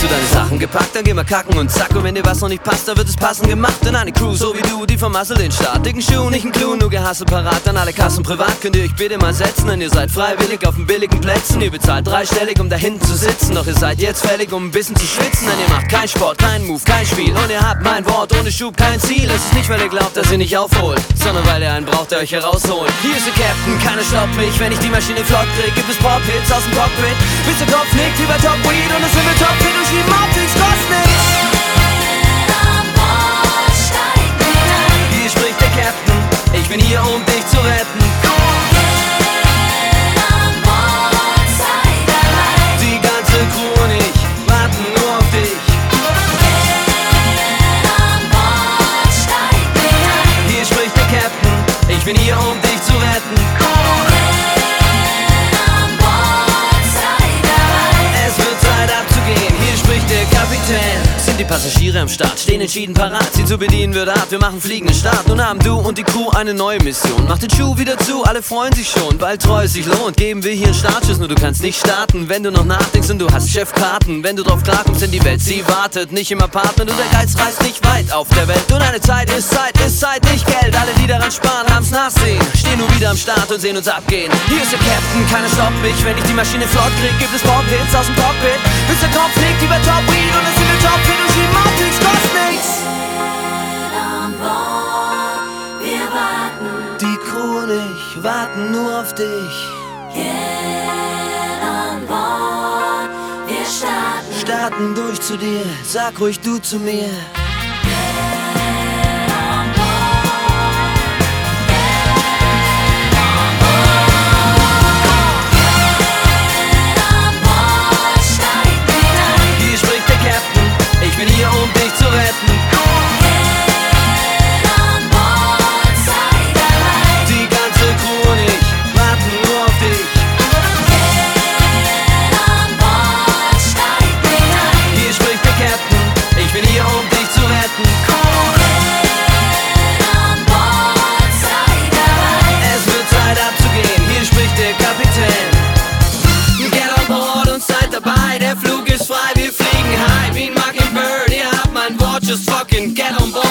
deine Sachen gepackt, dann geh mal kacken und zack. Und wenn dir was noch nicht passt, dann wird es passend gemacht. Denn eine Crew, so wie du, die vermasselt den Start. Dicken Schuh, nicht ein Clou, nur gehasselt parat. Dann alle Kassen privat, könnt ihr euch bitte mal setzen. Denn ihr seid freiwillig auf den billigen Plätzen. Ihr bezahlt dreistellig, um da hinten zu sitzen. Doch ihr seid jetzt fällig, um ein bisschen zu schwitzen. Denn ihr macht kein Sport, kein Move, kein Spiel. Und ihr habt mein Wort, ohne Schub kein Ziel. Es ist nicht, weil ihr glaubt, dass ihr nicht aufholt, sondern weil ihr einen braucht, der euch herausholt. Hier ist der Captain, keiner stoppt mich. Wenn ich die Maschine flott krieg, gibt es Pop-Hits aus dem Cockpit. Bis der Kopf nickt wie bei Top Weed. Und es sind wir Top-Hit und schieben auf nichts, kostet nichts. Hier spricht der Captain, ich bin hier, um dich zu retten. Die ganze Crew und ich warten nur auf dich. Hier spricht der Captain, ich bin hier, um dich zu retten. Es wird Zeit abzugehen, hier spricht der Kapitän. Sind die Passagiere am Start, stehen entschieden parat. Sie zu bedienen wird hart, wir machen fliegenden Start. Nun haben du und die Crew eine neue Mission. Mach den Schuh wieder zu, alle freuen sich schon, weil treu es sich lohnt. Geben wir hier einen Startschuss, nur du kannst nicht starten, wenn du noch nachdenkst und du hast Chefkarten. Wenn du drauf klarkommst, denn die Welt, sie wartet nicht im Apartment und der Geiz reißt nicht weit auf der Welt. Und eine Zeit, ist Zeit, nicht Geld. Alle, die daran sparen, haben's nachsehen. Stehen nur wieder am Start und sehen uns abgehen. Hier ist der Captain, keiner stoppt mich. Wenn ich die Maschine flott krieg, gibt es Pop-Hits aus dem Cockpit. Bis der Kopf nickt wie bei Top Weed und es sind wir Top-Hit und schieben auf nichts, kostet nichts. Wir warten. Die Crew und ich warten nur auf dich. Get on board. Wir starten. Starten durch zu dir, sag ruhig du zu mir. Hier spricht der Captain, ich bin hier, um dich zu retten. Die ganze Crew und ich warten nur auf dich. Hier spricht der Captain, ich bin hier, um dich zu retten. Es wird Zeit abzugehen, hier spricht der Kapitän. Get on board und seid dabei, der Flug ist frei, wir fliegen high wie ein Mockingbird. Ihr habt mein Wort, just fucking get on board.